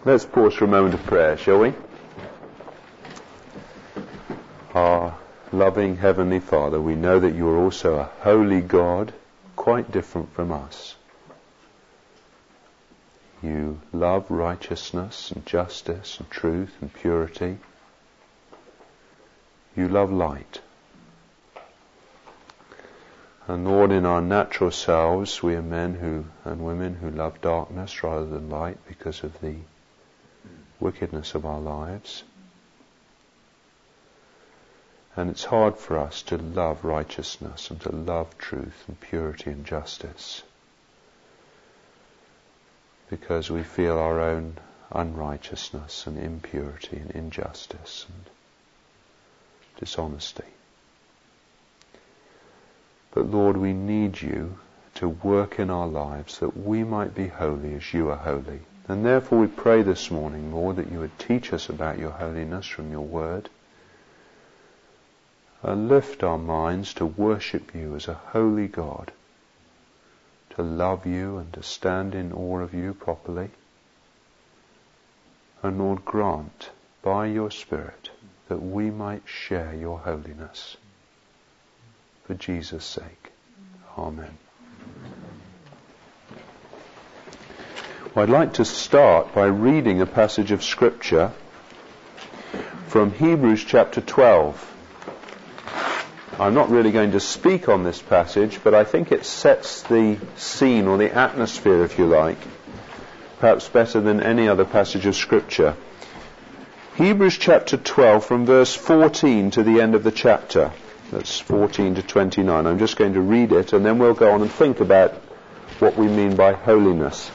Let's pause for a moment of prayer, shall we? Our loving Heavenly Father, we know that you are also a holy God, quite different from us. You love righteousness and justice and truth and purity. You love light. And Lord, in our natural selves, we are men and women who love darkness rather than light because of the wickedness of our lives. And it's hard for us to love righteousness and to love truth and purity and justice because we feel our own unrighteousness and impurity and injustice and dishonesty. But Lord, we need you to work in our lives that we might be holy as you are holy. And therefore we pray this morning, Lord, that you would teach us about your holiness from your word. Lift our minds to worship you as a holy God, to love you and to stand in awe of you properly. And Lord, grant by your Spirit that we might share your holiness. For Jesus' sake. Amen. Well, I'd like to start by reading a passage of Scripture from Hebrews chapter 12. I'm not really going to speak on this passage, but I think it sets the scene or the atmosphere, if you like, perhaps better than any other passage of Scripture. Hebrews chapter 12 from verse 14 to the end of the chapter. That's 14 to 29. I'm just going to read it and then we'll go on and think about what we mean by holiness.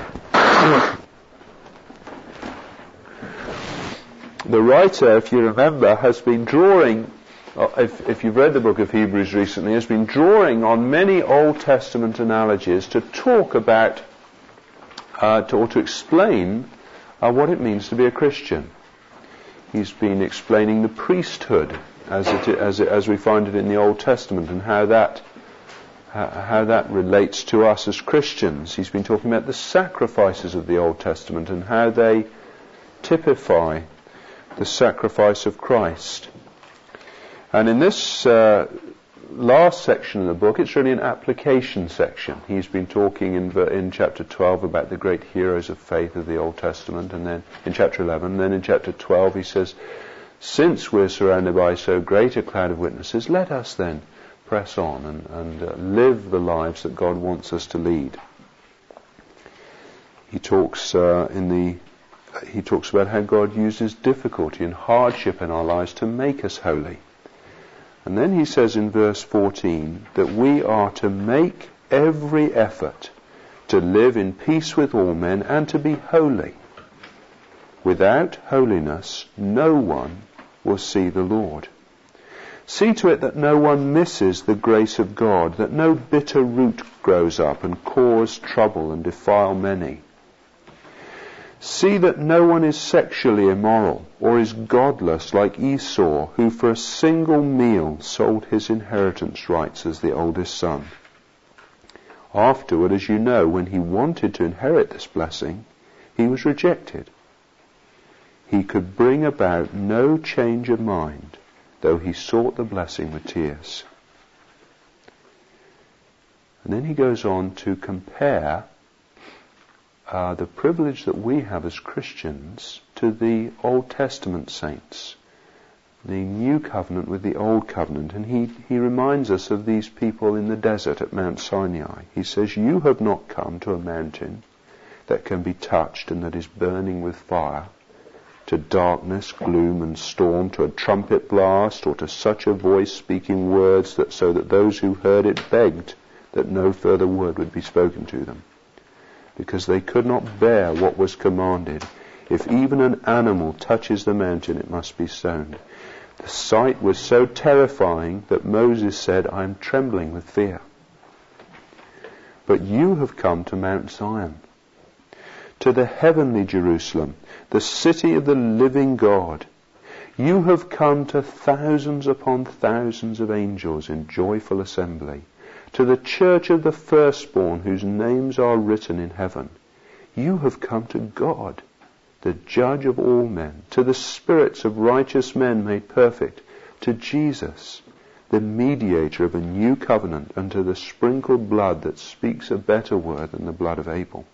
The writer, if you remember, has been drawing, if you've read the book of Hebrews recently, has been drawing on many Old Testament analogies to talk about, or to explain what it means to be a Christian. He's been explaining the priesthood as we find it in the Old Testament and how that relates to us as Christians. He's been talking about the sacrifices of the Old Testament and how they typify the sacrifice of Christ. And in this last section of the book, it's really an application section. He's been talking in chapter 12 about the great heroes of faith of the Old Testament, and then in chapter 11, and then in chapter 12 he says, since we're surrounded by so great a cloud of witnesses, let us then press on and live the lives that God wants us to lead. He talks about how God uses difficulty and hardship in our lives to make us holy. And then he says in verse 14 that we are to make every effort to live in peace with all men and to be holy. Without holiness, no one will see the Lord. See to it that no one misses the grace of God, that no bitter root grows up and cause trouble and defile many. See that no one is sexually immoral or is godless like Esau, who for a single meal sold his inheritance rights as the oldest son. Afterward, as you know, when he wanted to inherit this blessing, he was rejected. He could bring about no change of mind, though he sought the blessing with tears. And then he goes on to compare the privilege that we have as Christians to the Old Testament saints, the New Covenant with the Old Covenant. And he reminds us of these people in the desert at Mount Sinai. He says, you have not come to a mountain that can be touched and that is burning with fire, to darkness, gloom and storm, to a trumpet blast, or to such a voice speaking words so that those who heard it begged that no further word would be spoken to them, because they could not bear what was commanded. If even an animal touches the mountain, it must be stoned. The sight was so terrifying that Moses said, I am trembling with fear. But you have come to Mount Zion, to the heavenly Jerusalem, the city of the living God. You have come to thousands upon thousands of angels in joyful assembly, to the church of the firstborn whose names are written in heaven. You have come to God, the judge of all men, to the spirits of righteous men made perfect, to Jesus, the mediator of a new covenant, and to the sprinkled blood that speaks a better word than the blood of Abel.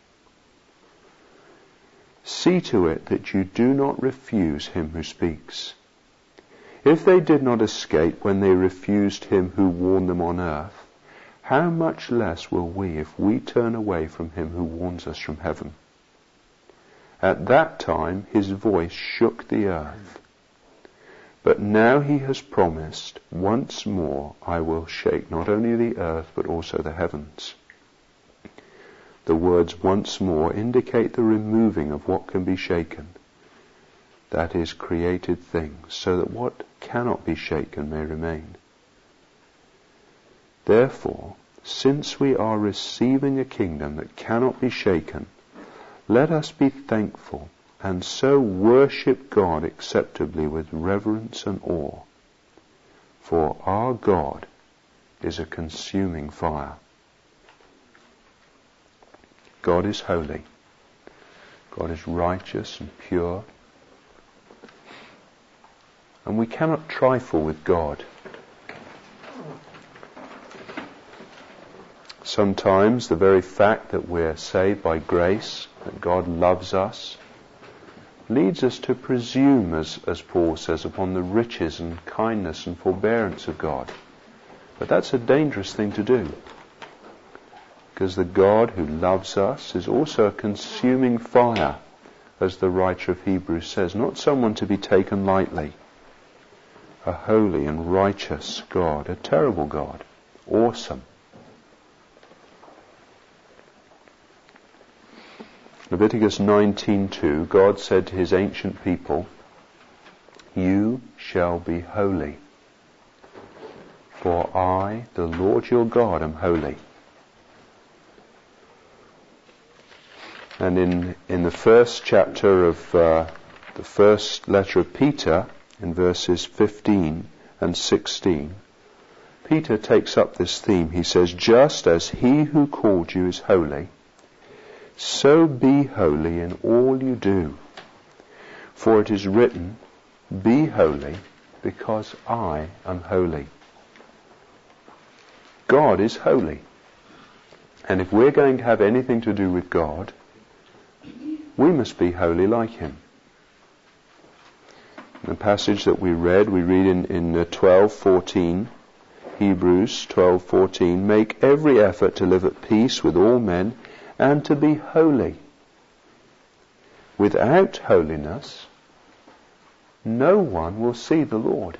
See to it that you do not refuse him who speaks. If they did not escape when they refused him who warned them on earth, how much less will we if we turn away from him who warns us from heaven? At that time his voice shook the earth. But now he has promised, once more I will shake not only the earth but also the heavens. The words once more indicate the removing of what can be shaken, that is, created things, so that what cannot be shaken may remain. Therefore, since we are receiving a kingdom that cannot be shaken, let us be thankful and so worship God acceptably with reverence and awe. For our God is a consuming fire. God is holy. God is righteous and pure. And we cannot trifle with God. Sometimes the very fact that we're saved by grace, that God loves us, leads us to presume, as Paul says, upon the riches and kindness and forbearance of God. But that's a dangerous thing to do, because the God who loves us is also a consuming fire, as the writer of Hebrews says, not someone to be taken lightly. A holy and righteous God, a terrible God, awesome. Leviticus 19:2, God said to his ancient people, "You shall be holy, for I, the Lord your God, am holy." And in the first chapter of the first letter of Peter, in verses 15 and 16, Peter takes up this theme. He says, "Just as he who called you is holy, so be holy in all you do. For it is written, 'Be holy, because I am holy.'" God is holy. And if we're going to have anything to do with God, we must be holy like him. In the passage that we read in 12:14, Hebrews 12:14, "Make every effort to live at peace with all men, and to be holy. Without holiness, no one will see the Lord."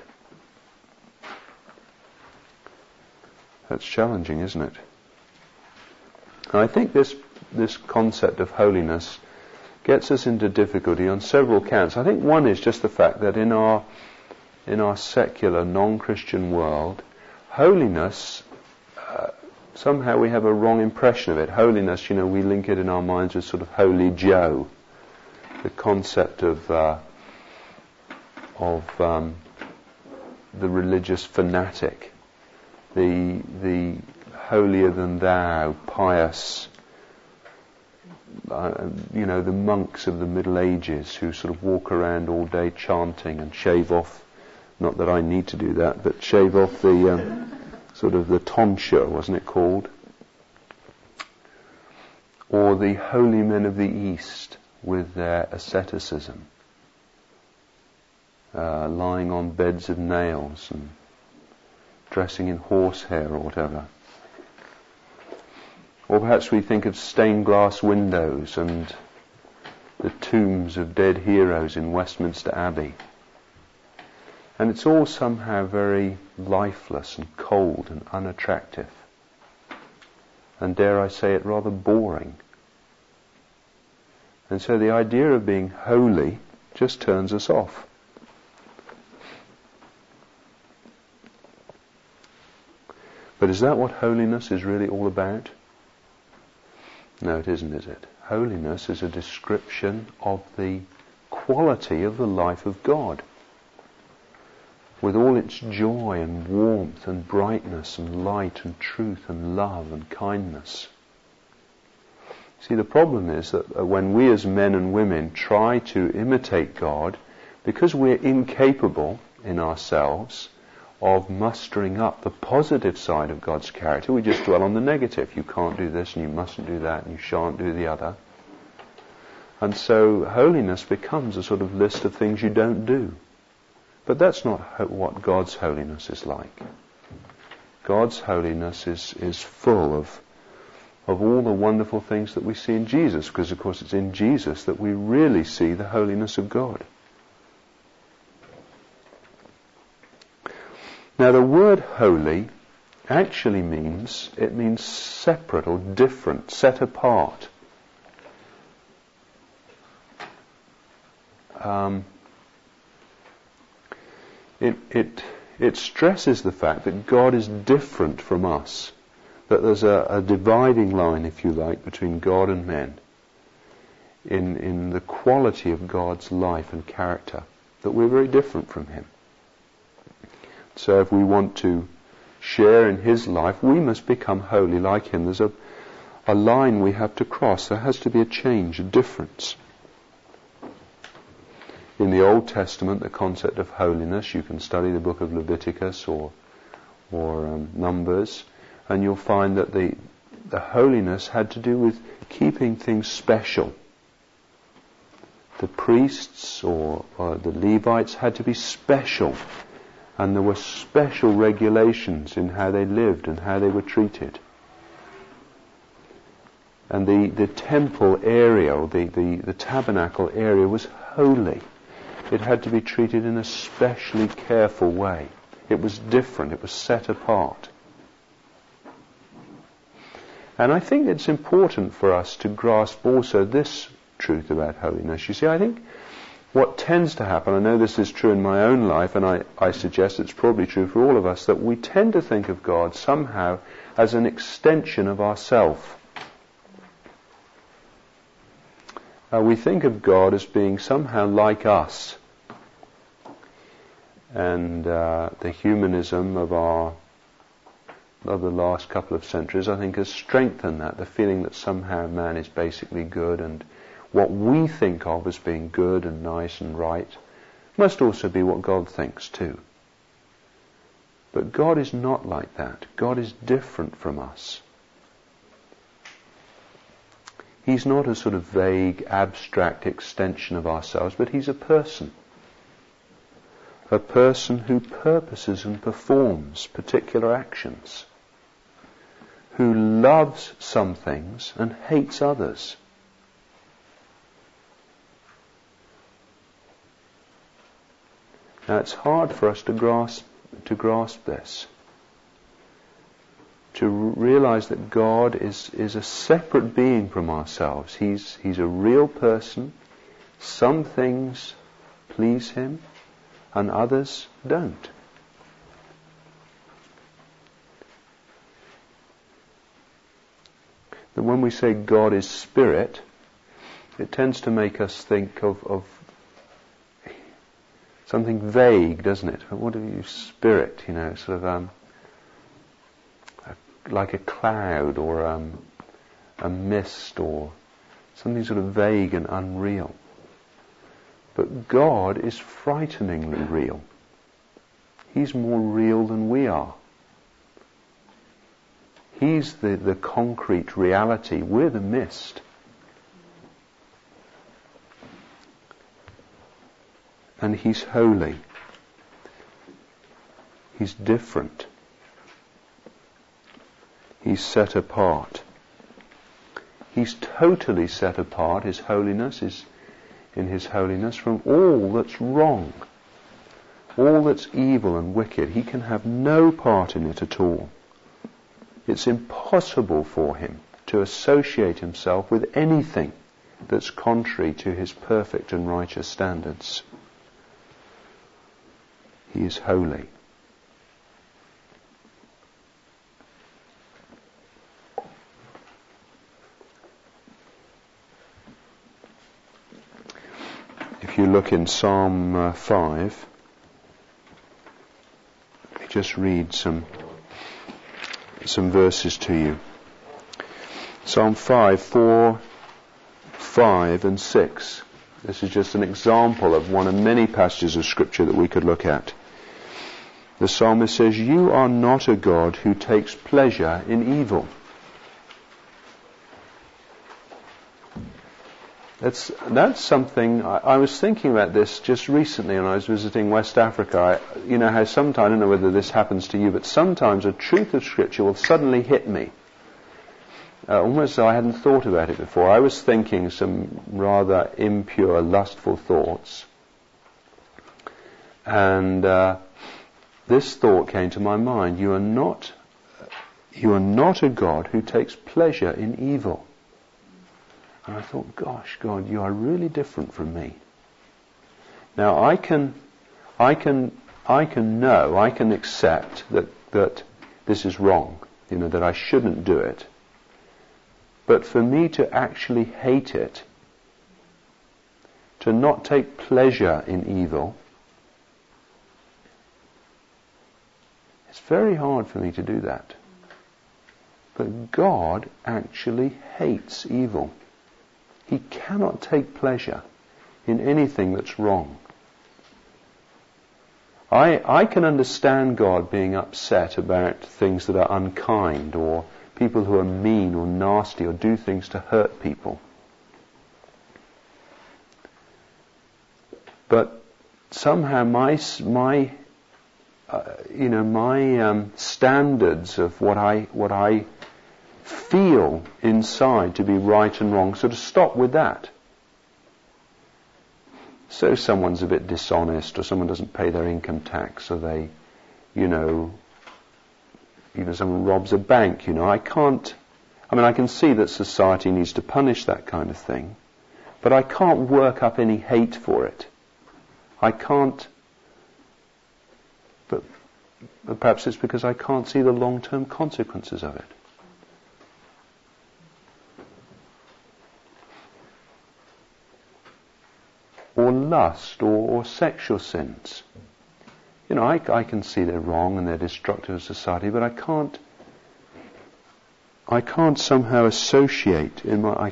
That's challenging, isn't it? And I think this concept of holiness gets us into difficulty on several counts. I think one is just the fact that in our secular, non-Christian world, holiness, somehow we have a wrong impression of it. Holiness, we link it in our minds with sort of Holy Joe, the concept of the religious fanatic, the holier than thou, pious, the monks of the Middle Ages who sort of walk around all day chanting and shave off, not that I need to do that, but shave off the sort of the tonsure, wasn't it called? Or the holy men of the East with their asceticism, lying on beds of nails and dressing in horsehair or whatever. Or perhaps we think of stained glass windows and the tombs of dead heroes in Westminster Abbey. And it's all somehow very lifeless and cold and unattractive. And dare I say it, rather boring. And so the idea of being holy just turns us off. But is that what holiness is really all about? No, it isn't, is it? Holiness is a description of the quality of the life of God, with all its joy and warmth and brightness and light and truth and love and kindness. See, the problem is that when we as men and women try to imitate God, because we're incapable in ourselves of mustering up the positive side of God's character, we just dwell on the negative. You can't do this, and you mustn't do that, and you shan't do the other. And so holiness becomes a sort of list of things you don't do. But that's not what God's holiness is like. God's holiness is full of all the wonderful things that we see in Jesus, because of course it's in Jesus that we really see the holiness of God. Now the word holy actually means separate or different, set apart. It stresses the fact that God is different from us, that there's a dividing line, if you like, between God and men in the quality of God's life and character, that we're very different from Him. So if we want to share in His life, we must become holy like Him. There's a line we have to cross. There has to be a change, a difference. In the Old Testament, the concept of holiness, you can study the book of Leviticus or Numbers, and you'll find that the holiness had to do with keeping things special. The priests or the Levites had to be special, and there were special regulations in how they lived and how they were treated. And the temple area, or the tabernacle area, was holy. It had to be treated in a specially careful way. It was different. It was set apart. And I think it's important for us to grasp also this truth about holiness. You see, I think what tends to happen, I know this is true in my own life, and I suggest it's probably true for all of us, that we tend to think of God somehow as an extension of ourself. We think of God as being somehow like us. And the humanism of the last couple of centuries, I think, has strengthened that, the feeling that somehow man is basically good, and what we think of as being good and nice and right must also be what God thinks too. But God is not like that. God is different from us. He's not a sort of vague, abstract extension of ourselves, but He's a person. A person who purposes and performs particular actions, who loves some things and hates others. Now it's hard for us to grasp this, to realize that God is a separate being from ourselves. He's a real person. Some things please Him and others don't. That when we say God is spirit, it tends to make us think of something vague, doesn't it? What do you spirit? Sort of like a cloud or a mist or something sort of vague and unreal. But God is frighteningly real. He's more real than we are. He's the concrete reality. We're the mist. And He's holy. He's different. He's set apart. He's totally set apart. His holiness is in His holiness from all that's wrong, all that's evil and wicked. He can have no part in it at all. It's impossible for Him to associate Himself with anything that's contrary to His perfect and righteous standards. He is holy. If you look in Psalm 5, let me just read some verses to you. Psalm 5, 4 5 and 6. This is just an example of one of many passages of Scripture that we could look at. The psalmist says, "You are not a God who takes pleasure in evil." That's something, I was thinking about this just recently when I was visiting West Africa. You know how sometimes, I don't know whether this happens to you, but sometimes a truth of Scripture will suddenly hit me. Almost as though I hadn't thought about it before. I was thinking some rather impure, lustful thoughts. And this thought came to my mind: you are not a God who takes pleasure in evil. And I thought, gosh, God, you are really different from me. Now I can accept that this is wrong, that I shouldn't do it. But for me to actually hate it, to not take pleasure in evil, it's very hard for me to do that. But God actually hates evil. He cannot take pleasure in anything that's wrong. I can understand God being upset about things that are unkind, or people who are mean or nasty or do things to hurt people. But somehow my standards of what I feel inside to be right and wrong sort of stop with that. So someone's a bit dishonest, or someone doesn't pay their income tax, or they, even someone robs a bank, I can see that society needs to punish that kind of thing, but I can't work up any hate for it. I can't, but perhaps it's because I can't see the long-term consequences of it. Or lust, or sexual sins. I can see they're wrong and they're destructive of society, but I can't somehow associate I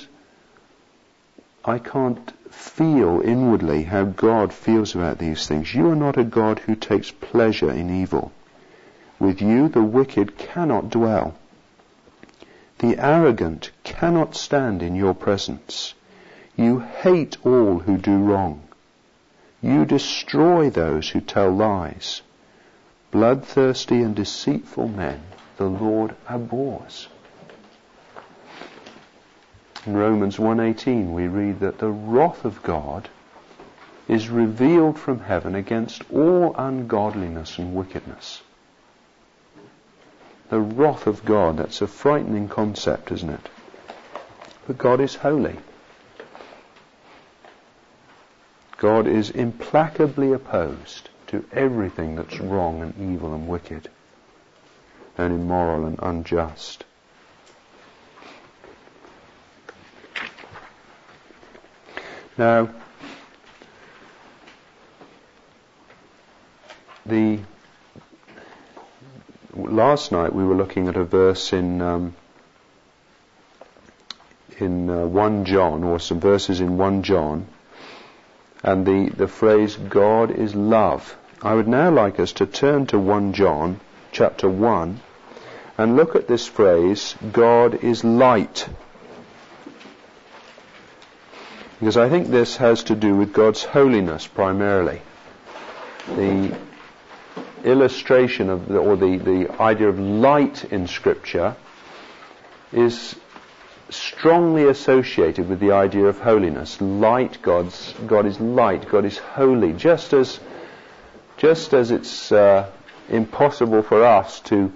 can't feel inwardly how God feels about these things. You are not a God who takes pleasure in evil. With you the wicked cannot dwell. The arrogant cannot stand in your presence. You hate all who do wrong. You destroy those who tell lies. Bloodthirsty and deceitful men the Lord abhors. In Romans 1:18 we read that the wrath of God is revealed from heaven against all ungodliness and wickedness. The wrath of God, that's a frightening concept, isn't it? But God is holy. God is implacably opposed to everything that's wrong and evil and wicked and immoral and unjust. Now, last night we were looking at a verse in 1 John, or some verses in 1 John, and the phrase, God is love. I would now like us to turn to 1 John, chapter 1, and look at this phrase, God is light. Because I think this has to do with God's holiness primarily. The illustration of, the idea of light in Scripture is strongly associated with the idea of holiness. Light, God is light, God is holy. Just as it's impossible for us to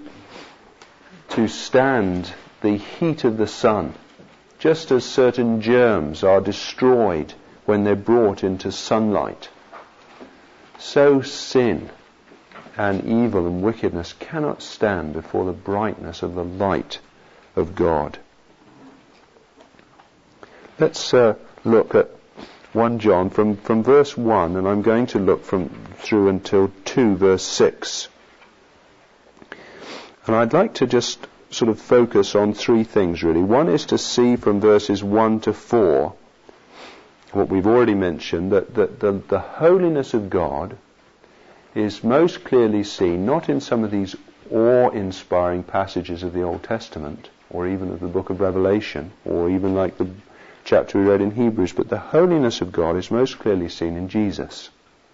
stand the heat of the sun, just as certain germs are destroyed when they're brought into sunlight, so sin and evil and wickedness cannot stand before the brightness of the light of God. Let's look at 1 John from verse 1, and I'm going to look through until 2 verse 6. And I'd like to just sort of focus on three things really. One is to see from verses 1 to 4 what we've already mentioned, that the holiness of God is most clearly seen not in some of these awe-inspiring passages of the Old Testament, or even of the book of Revelation, or even like the chapter we read in Hebrews, but the holiness of God is most clearly seen in Jesus.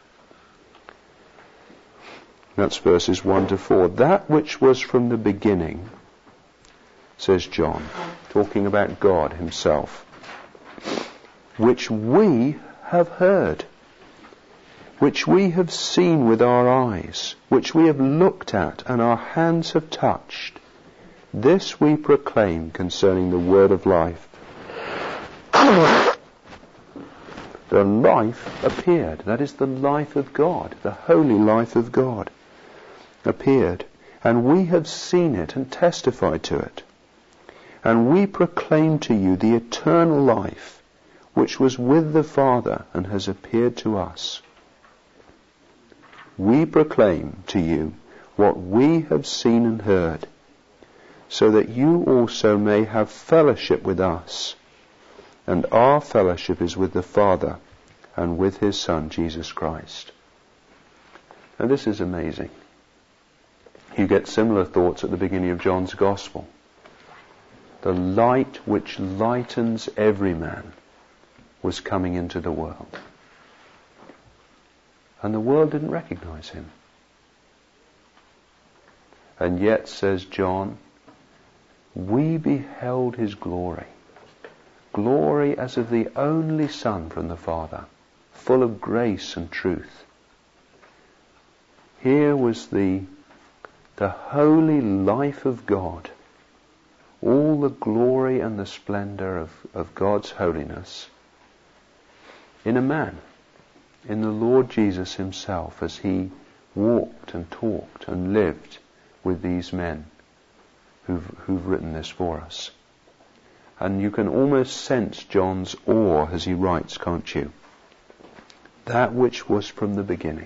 That's verses 1 to 4. That which was from the beginning, says John, talking about God himself, which we have heard, which we have seen with our eyes, which we have looked at and our hands have touched, this we proclaim concerning the word of life. The life appeared. That is the life of God, the holy life of God appeared, and we have seen it and testified to it. And we proclaim to you the eternal life which was with the Father and has appeared to us. We proclaim to you what we have seen and heard, so that you also may have fellowship with us. And our fellowship is with the Father and with his Son, Jesus Christ. Now this is amazing. You get similar thoughts at the beginning of John's Gospel. The light which lightens every man was coming into the world. And the world didn't recognize him. And yet, says John, we beheld his glory. Glory as of the only Son from the Father, full of grace and truth. Here was the holy life of God, all the glory and the splendor of God's holiness in a man, in the Lord Jesus himself, as he walked and talked and lived with these men who've written this for us. And you can almost sense John's awe as he writes, can't you? That which was from the beginning.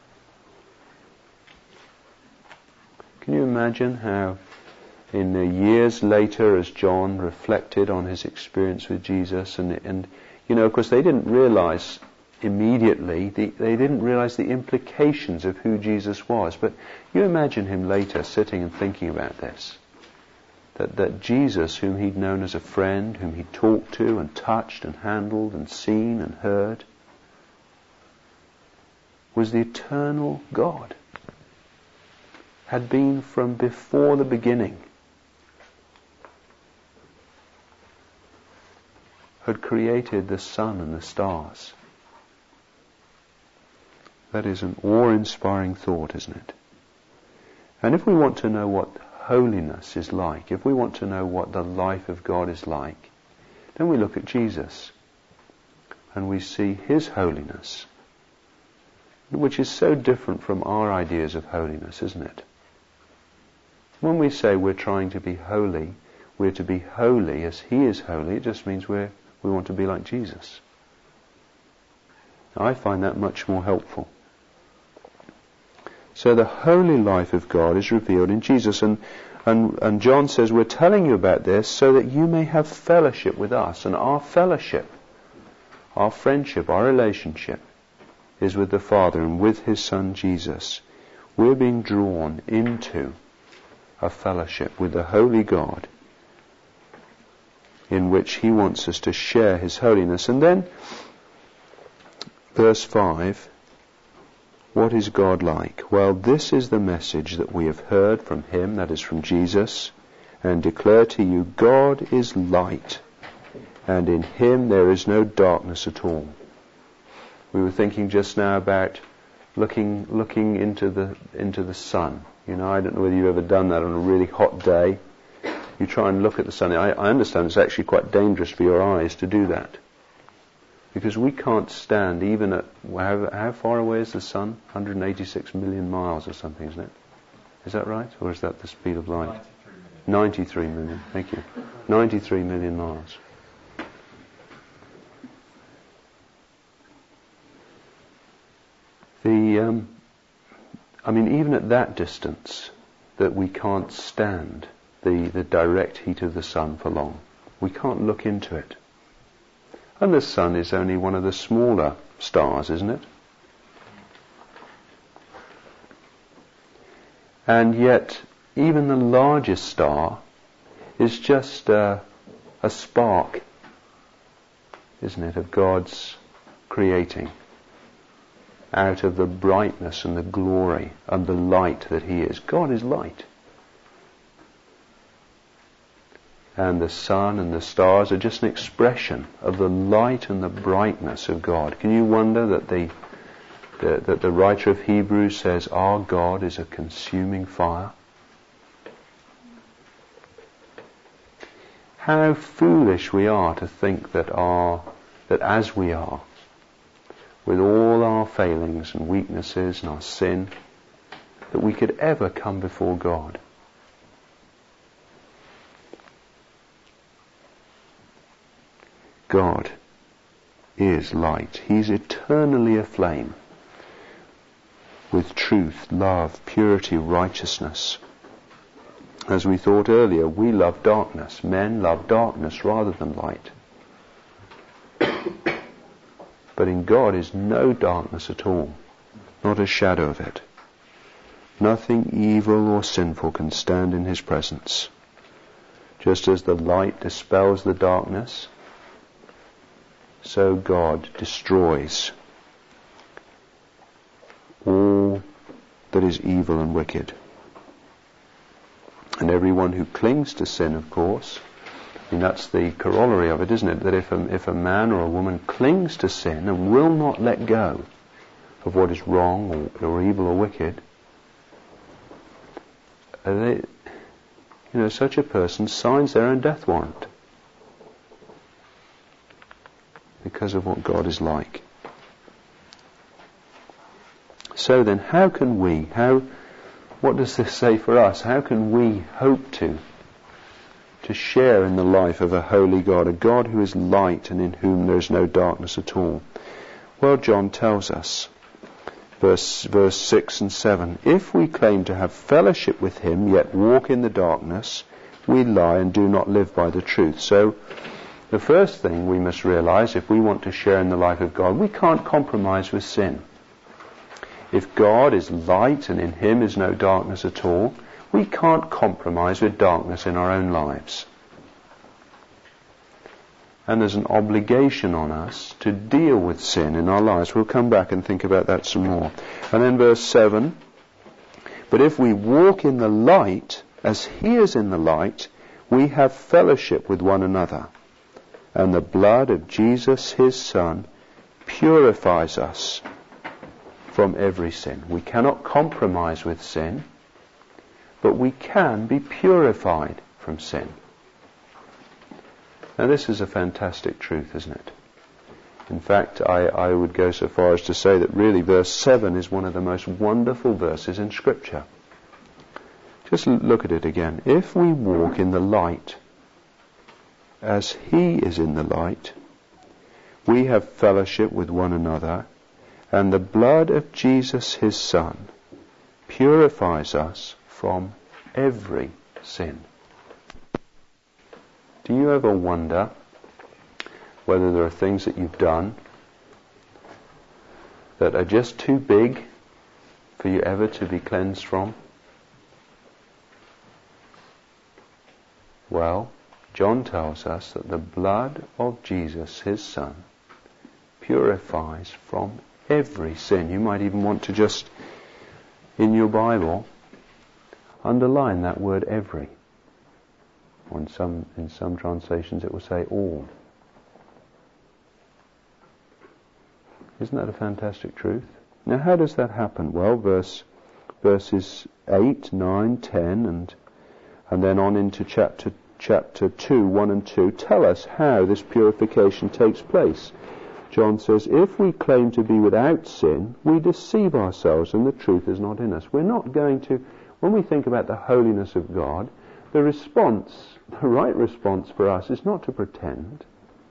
Can you imagine how in the years later, as John reflected on his experience with Jesus, and you know, of course they didn't realize immediately, they didn't realize the implications of who Jesus was, but you imagine him later sitting and thinking about this. That Jesus, whom he'd known as a friend, whom he'd talked to and touched and handled and seen and heard, was the eternal God. Had been from before the beginning. Had created the sun and the stars. That is an awe-inspiring thought, isn't it? And if we want to know what holiness is like, if we want to know what the life of God is like, then we look at Jesus and we see his holiness, which is so different from our ideas of holiness, isn't it? When we say we're trying to be holy, we're to be holy as he is holy, it just means we want to be like Jesus. I find that much more helpful. So the holy life of God is revealed in Jesus, and John says, we're telling you about this so that you may have fellowship with us. And our fellowship, our friendship, our relationship is with the Father and with his Son Jesus. We're being drawn into a fellowship with the holy God in which he wants us to share his holiness. And then, verse 5, what is God like? Well, this is the message that we have heard from him, that is from Jesus, and declare to you, God is light, and in him there is no darkness at all. We were thinking just now about looking into the sun. You know, I don't know whether you've ever done that on a really hot day. You try and look at the sun. I understand it's actually quite dangerous for your eyes to do that. Because we can't stand even at, how far away is the sun? 186 million miles or something, isn't it? Is that right? Or is that the speed of light? 93 million. Thank you. 93 million miles. I mean, even at that distance that we can't stand the direct heat of the sun for long. We can't look into it. And the sun is only one of the smaller stars, isn't it? And yet, even the largest star is just a spark, isn't it, of God's creating out of the brightness and the glory and the light that He is. God is light. And the sun and the stars are just an expression of the light and the brightness of God. Can you wonder that the writer of Hebrews says our God is a consuming fire? How foolish we are to think that as we are, with all our failings and weaknesses and our sin, that we could ever come before God. God is light. He's eternally aflame with truth, love, purity, righteousness. As we thought earlier, we love darkness. Men love darkness rather than light. But in God is no darkness at all, not a shadow of it. Nothing evil or sinful can stand in His presence. Just as the light dispels the darkness, so God destroys all that is evil and wicked. And everyone who clings to sin, of course, I mean, that's the corollary of it, isn't it? That if a man or a woman clings to sin and will not let go of what is wrong or evil or wicked, such a person signs their own death warrant because of what God is like. So then, what does this say for us? How can we hope to share in the life of a holy God, a God who is light and in whom there is no darkness at all? Well, John tells us, verse 6 and 7, if we claim to have fellowship with Him, yet walk in the darkness, we lie and do not live by the truth. So, the first thing we must realize, if we want to share in the life of God, we can't compromise with sin. If God is light and in Him is no darkness at all, we can't compromise with darkness in our own lives. And there's an obligation on us to deal with sin in our lives. We'll come back and think about that some more. And then verse 7, but if we walk in the light, as He is in the light, we have fellowship with one another. And the blood of Jesus, His Son, purifies us from every sin. We cannot compromise with sin, but we can be purified from sin. Now this is a fantastic truth, isn't it? In fact, I would go so far as to say that really verse 7 is one of the most wonderful verses in Scripture. Just look at it again. If we walk in the light, as He is in the light, we have fellowship with one another, and the blood of Jesus, His Son, purifies us from every sin. Do you ever wonder whether there are things that you've done that are just too big for you ever to be cleansed from? Well, John tells us that the blood of Jesus, His Son, purifies from every sin. You might even want to just, in your Bible, underline that word every. Or in some translations it will say all. Isn't that a fantastic truth? Now how does that happen? Well, verses 8, 9, 10 and then on into chapter 2, 1 and 2 tell us how this purification takes place. John says, if we claim to be without sin, we deceive ourselves and the truth is not in us. We're not going to, when we think about the holiness of God, the right response for us is not to pretend.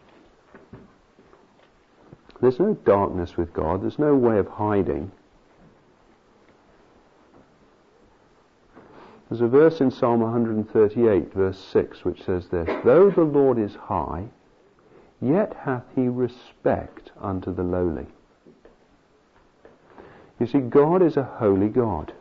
There's no darkness with God. There's no way of hiding. There's a verse in Psalm 138, verse 6, which says this: "Though the Lord is high, yet hath he respect unto the lowly." You see, God is a holy God.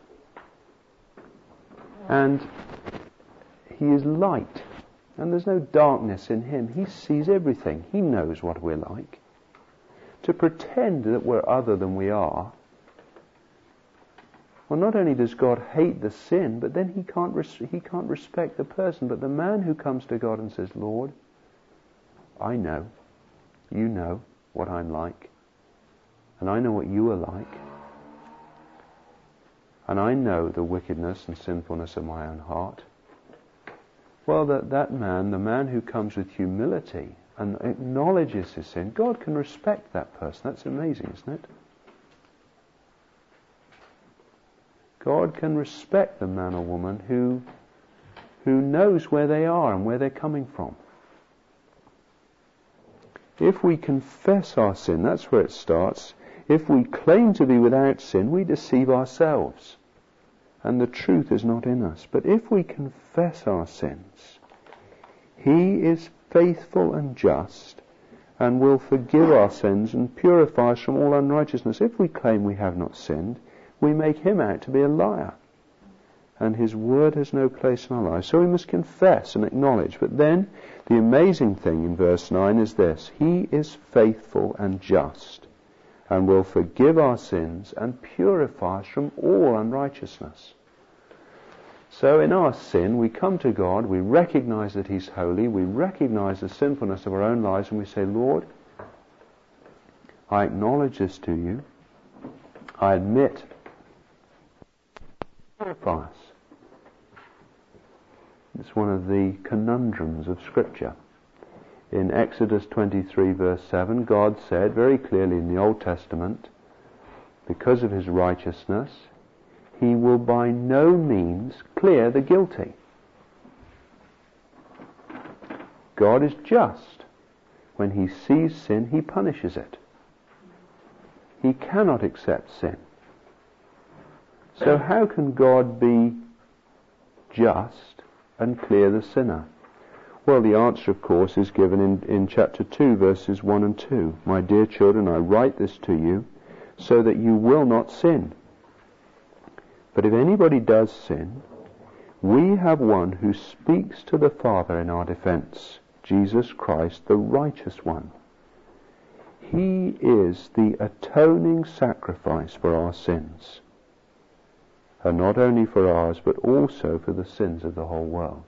And he is light. And there's no darkness in him. He sees everything. He knows what we're like. To pretend that we're other than we are, well, not only does God hate the sin, but then he can't respect the person. But the man who comes to God and says, "Lord, I know, you know what I'm like, and I know what you are like, and I know the wickedness and sinfulness of my own heart." Well, that man, the man who comes with humility and acknowledges his sin, God can respect that person. That's amazing, isn't it? God can respect the man or woman who knows where they are and where they're coming from. If we confess our sin, that's where it starts. If we claim to be without sin, we deceive ourselves, and the truth is not in us. But if we confess our sins, he is faithful and just and will forgive our sins and purify us from all unrighteousness. If we claim we have not sinned, we make him out to be a liar, and his word has no place in our lives. So we must confess and acknowledge. But then the amazing thing in verse 9 is this: he is faithful and just and will forgive our sins and purify us from all unrighteousness. So in our sin, we come to God, we recognize that he's holy, we recognize the sinfulness of our own lives, and we say, "Lord, I acknowledge this to you. I admit, purify us." It's one of the conundrums of Scripture. In Exodus 23 verse 7, God said very clearly in the Old Testament, because of his righteousness, he will by no means clear the guilty. God is just. When he sees sin, he punishes it. He cannot accept sin. So how can God be just and clear the sinner? Well, the answer, of course, is given in chapter 2, verses 1 and 2. "My dear children, I write this to you so that you will not sin. But if anybody does sin, we have one who speaks to the Father in our defense, Jesus Christ, the righteous one. He is the atoning sacrifice for our sins, and not only for ours, but also for the sins of the whole world."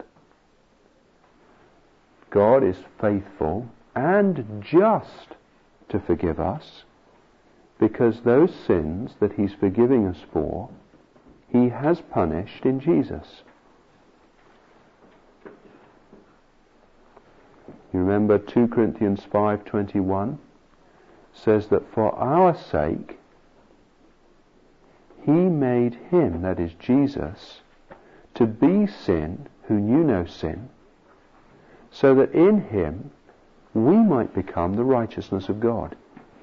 God is faithful and just to forgive us, because those sins that he's forgiving us for, he has punished in Jesus. You remember 2 Corinthians 5:21 says that for our sake he made him, that is Jesus, to be sin who knew no sin, so that in him we might become the righteousness of God.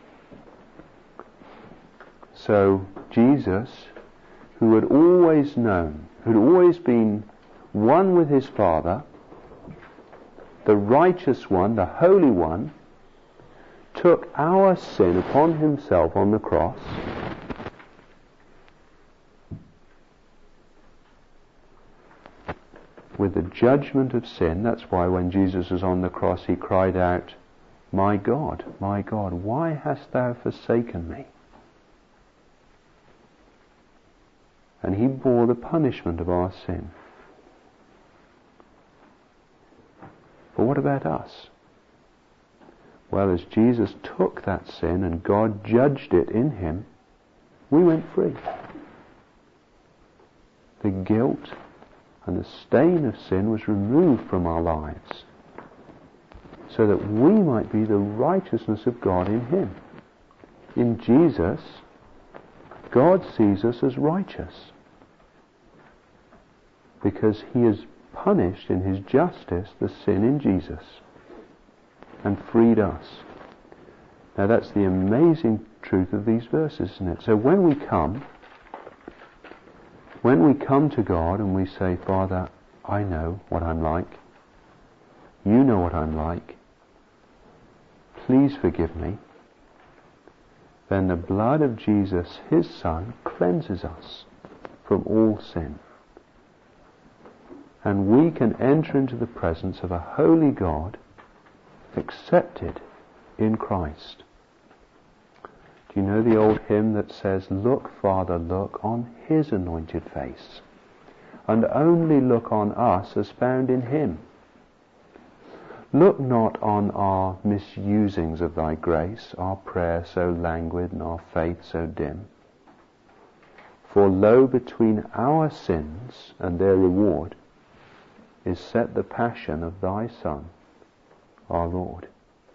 So Jesus, who had always known, who had always been one with his Father, the righteous one, the holy one, took our sin upon himself on the cross, with the judgment of sin. That's why when Jesus was on the cross he cried out, my God, why hast thou forsaken me?" And he bore the punishment of our sin. But what about us? Well, as Jesus took that sin and God judged it in him, we went free. The guilt and the stain of sin was removed from our lives, so that we might be the righteousness of God in him. In Jesus, God sees us as righteous, because he has punished in his justice the sin in Jesus and freed us. Now that's the amazing truth of these verses, isn't it? So when we come when we come to God and we say, Father, I know what I'm like. You know what I'm like. Please forgive me. Then the blood of Jesus, his Son, cleanses us from all sin. And we can enter into the presence of a holy God, accepted in Christ. Do you know the old hymn that says, look, Father, look on his anointed face, and only look on us as found in him. Look not on our misusings of thy grace, our prayer so languid and our faith so dim. For lo, between our sins and their reward is set the passion of thy Son, our Lord.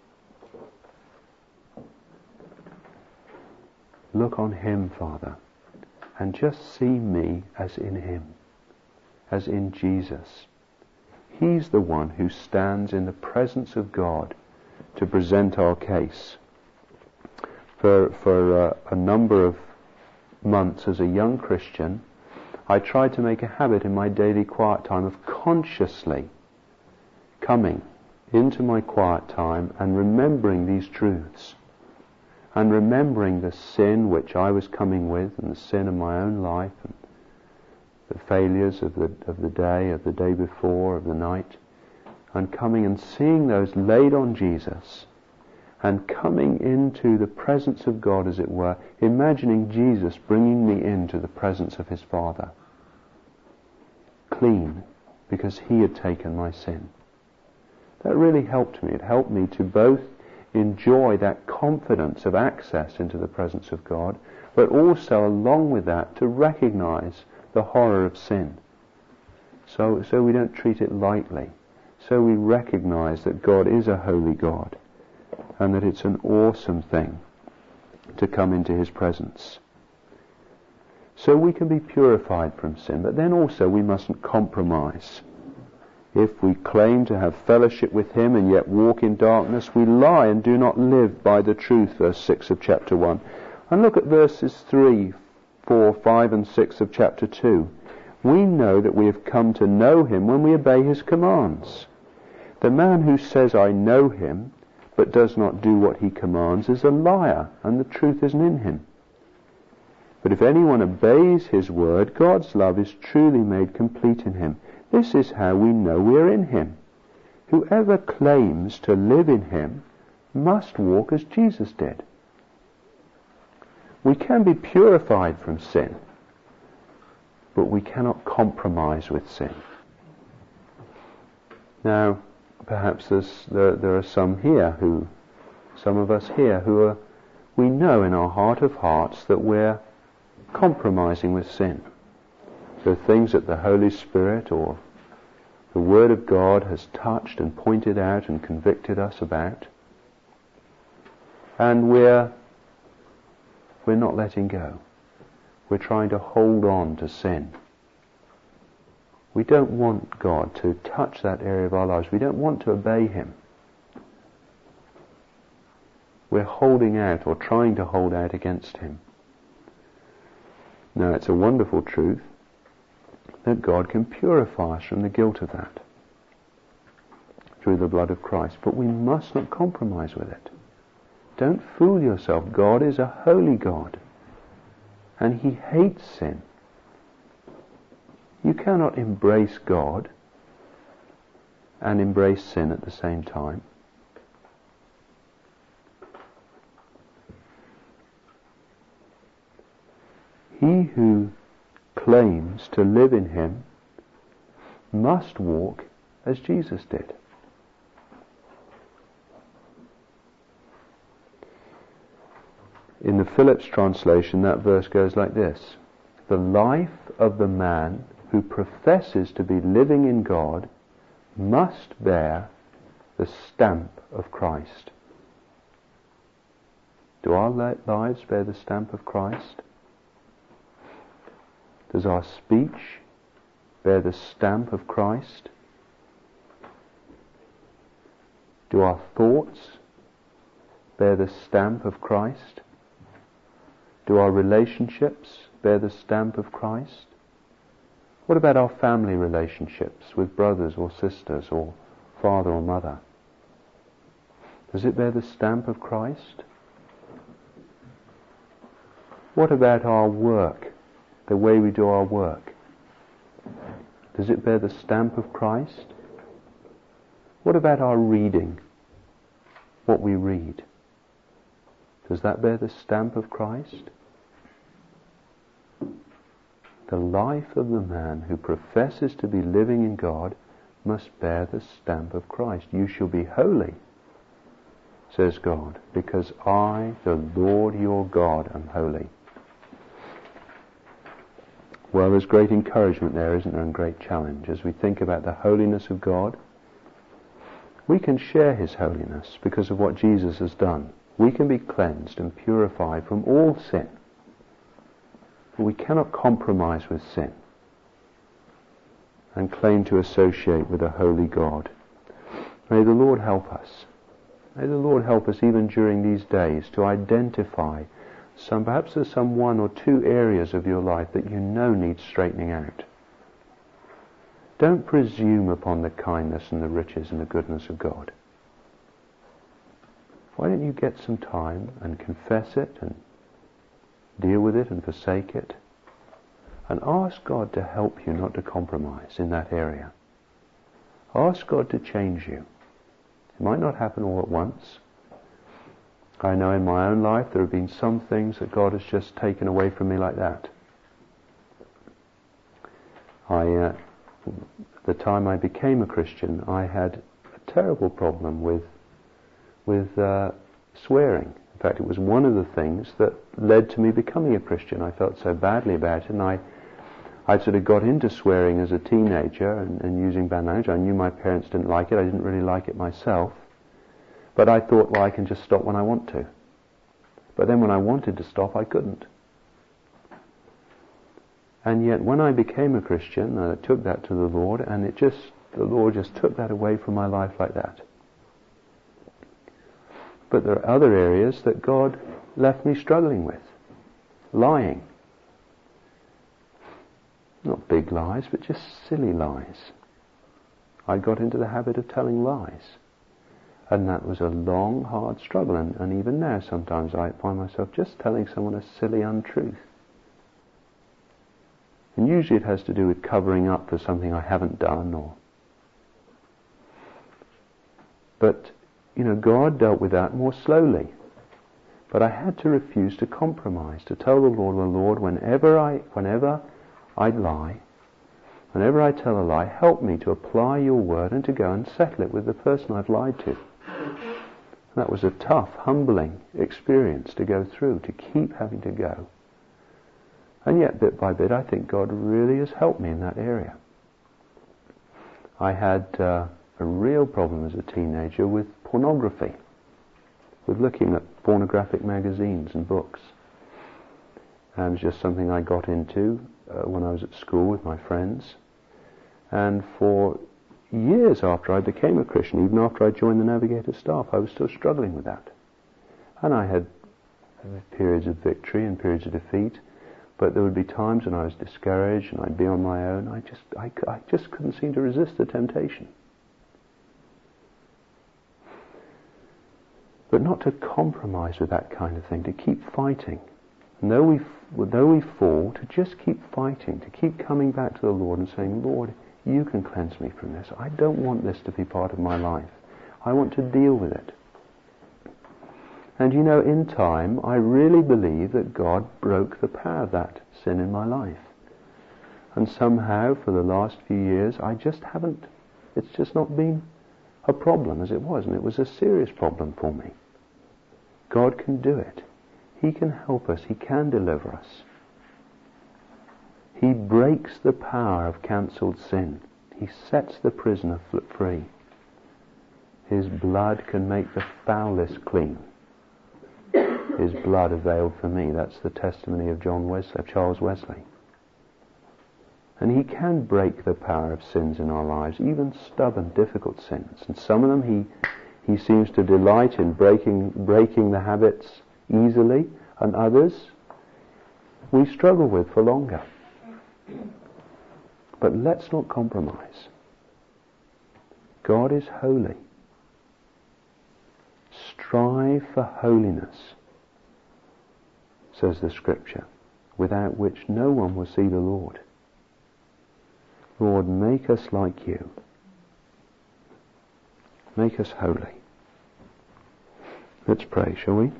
Look on him, Father, and just see me as in him, as in Jesus. He's the one who stands in the presence of God to present our case. For a number of months as a young Christian, I tried to make a habit in my daily quiet time of consciously coming into my quiet time and remembering these truths, and remembering the sin which I was coming with, and the sin of my own life, and the failures of the day before, of the night, and coming and seeing those laid on Jesus, and coming into the presence of God, as it were, imagining Jesus bringing me into the presence of his Father, clean, because he had taken my sin. That really helped me. It helped me to both enjoy that confidence of access into the presence of God, but also along with that to recognize the horror of sin. So we don't treat it lightly. So we recognize that God is a holy God, and that it's an awesome thing to come into his presence. So we can be purified from sin, but then also we mustn't compromise. If we claim to have fellowship with him and yet walk in darkness, we lie and do not live by the truth, verse 6 of chapter 1. And look at verses 3, 4, 5 and 6 of chapter 2. We know that we have come to know him when we obey his commands. The man who says, I know him, but does not do what he commands is a liar, and the truth isn't in him. But if anyone obeys his word, God's love is truly made complete in him. This is how we know we are in him. Whoever claims to live in him must walk as Jesus did. We can be purified from sin, but we cannot compromise with sin. Now, perhaps there are some of us here who we know in our heart of hearts that we're compromising with sin. The things that the Holy Spirit or the Word of God has touched and pointed out and convicted us about, and we're not letting go. We're trying to hold on to sin. We don't want God to touch that area of our lives. We don't want to obey him. We're holding out or trying to hold out against him. Now, it's a wonderful truth that God can purify us from the guilt of that through the blood of Christ, but we must not compromise with it. Don't fool yourself. God is a holy God, and he hates sin. You cannot embrace God and embrace sin at the same time. He who claims to live in him must walk as Jesus did. In the Phillips translation, that verse goes like this: the life of the man who professes to be living in God must bear the stamp of Christ. Do our lives bear the stamp of Christ? Does our speech bear the stamp of Christ? Do our thoughts bear the stamp of Christ? Do our relationships bear the stamp of Christ? What about our family relationships with brothers or sisters or father or mother? Does it bear the stamp of Christ? What about our work, the way we do our work? Does it bear the stamp of Christ? What about our reading, what we read? Does that bear the stamp of Christ? The life of the man who professes to be living in God must bear the stamp of Christ. You shall be holy, says God, because I, the Lord your God, am holy. Well, there's great encouragement there, isn't there, and great challenge. As we think about the holiness of God, we can share His holiness because of what Jesus has done. We can be cleansed and purified from all sin. But we cannot compromise with sin and claim to associate with a holy God. May the Lord help us. May the Lord help us even during these days to identify perhaps there's some one or two areas of your life that you know need straightening out. Don't presume upon the kindness and the riches and the goodness of God. Why don't you get some time and confess it and deal with it and forsake it and ask God to help you not to compromise in that area. Ask God to change you. It might not happen all at once. I know in my own life there have been some things that God has just taken away from me like that. The time I became a Christian, I had a terrible problem with swearing. In fact, it was one of the things that led to me becoming a Christian. I felt so badly about it, and I sort of got into swearing as a teenager and using bad language. I knew my parents didn't like it. I didn't really like it myself. But I thought, well, I can just stop when I want to. But then when I wanted to stop, I couldn't. And yet when I became a Christian, I took that to the Lord, and the Lord just took that away from my life like that. But there are other areas that God left me struggling with. Lying. Not big lies, but just silly lies. I got into the habit of telling lies. And that was a long, hard struggle. And even now, sometimes I find myself just telling someone a silly untruth. And usually it has to do with covering up for something I haven't done. But, God dealt with that more slowly. But I had to refuse to compromise, to tell the Lord, well, Lord, whenever I lie, whenever I tell a lie, help me to apply your word and to go and settle it with the person I've lied to. That was a tough, humbling experience to go through, to keep having to go. And yet, bit by bit, I think God really has helped me in that area. I had a real problem as a teenager with pornography, with looking at pornographic magazines and books. And it was just something I got into when I was at school with my friends. And for years after I became a Christian, even after I joined the Navigator staff, I was still struggling with that. And I had periods of victory and periods of defeat, but there would be times when I was discouraged and I'd be on my own. I just couldn't seem to resist the temptation. But not to compromise with that kind of thing, to keep fighting. And though we fall, to just keep fighting, to keep coming back to the Lord and saying, Lord, you can cleanse me from this. I don't want this to be part of my life. I want to deal with it. And in time, I really believe that God broke the power of that sin in my life. And somehow, for the last few years, it's just not been a problem as it was. And it was a serious problem for me. God can do it. He can help us. He can deliver us. He breaks the power of cancelled sin. He sets the prisoner free. His blood can make the foulest clean. His blood availed for me. That's the testimony of Charles Wesley. And He can break the power of sins in our lives, even stubborn, difficult sins. And some of them He seems to delight in breaking the habits easily, and others we struggle with for longer. But let's not compromise. God is holy. Strive for holiness, says the Scripture, without which no one will see the Lord. Lord, make us like you. Make us holy. Let's pray, shall we?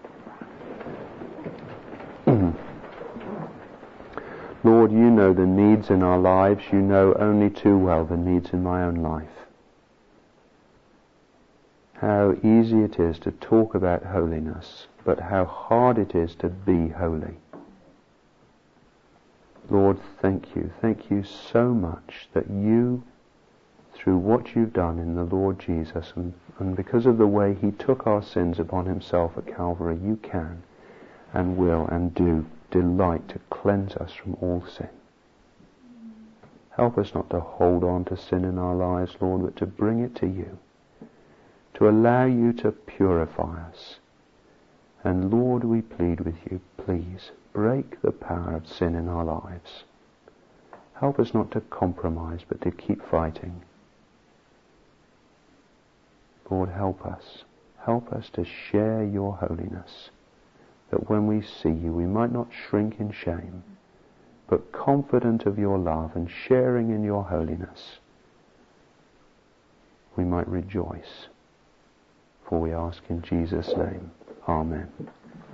Lord, you know the needs in our lives. You know only too well the needs in my own life. How easy it is to talk about holiness, but how hard it is to be holy. Lord, thank you. Thank you so much that you, through what you've done in the Lord Jesus, and because of the way he took our sins upon himself at Calvary, you can and will and do delight to cleanse us from all sin. Help us not to hold on to sin in our lives, Lord, but to bring it to you, to allow you to purify us. And Lord, we plead with you, please, break the power of sin in our lives. Help us not to compromise, but to keep fighting. Lord, help us. Help us to share your holiness, that when we see you, we might not shrink in shame, but confident of your love and sharing in your holiness, we might rejoice. For we ask in Jesus' name. Amen.